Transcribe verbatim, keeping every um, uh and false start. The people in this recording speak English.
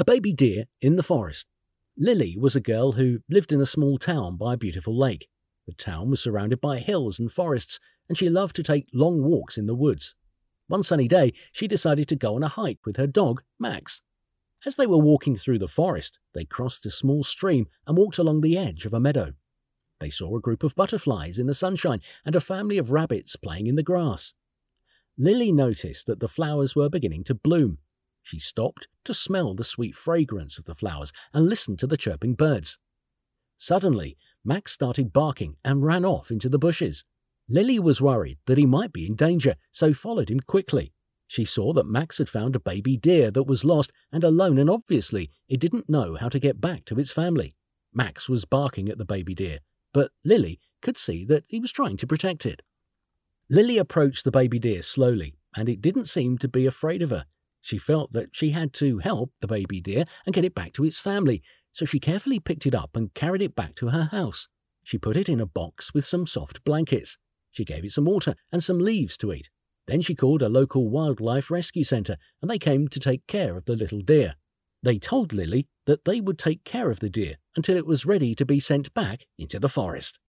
A baby deer in the forest. Lily was a girl who lived in a small town by a beautiful lake. The town was surrounded by hills and forests, and she loved to take long walks in the woods. One sunny day, she decided to go on a hike with her dog, Max. As they were walking through the forest, they crossed a small stream and walked along the edge of a meadow. They saw a group of butterflies in the sunshine and a family of rabbits playing in the grass. Lily noticed that the flowers were beginning to bloom. She stopped to smell the sweet fragrance of the flowers and listen to the chirping birds. Suddenly, Max started barking and ran off into the bushes. Lily was worried that he might be in danger, so followed him quickly. She saw that Max had found a baby deer that was lost and alone, and obviously it didn't know how to get back to its family. Max was barking at the baby deer, but Lily could see that he was trying to protect it. Lily approached the baby deer slowly, and it didn't seem to be afraid of her. She felt that she had to help the baby deer and get it back to its family, so she carefully picked it up and carried it back to her house. She put it in a box with some soft blankets. She gave it some water and some leaves to eat. Then she called a local wildlife rescue centre, and they came to take care of the little deer. They told Lily that they would take care of the deer until it was ready to be sent back into the forest.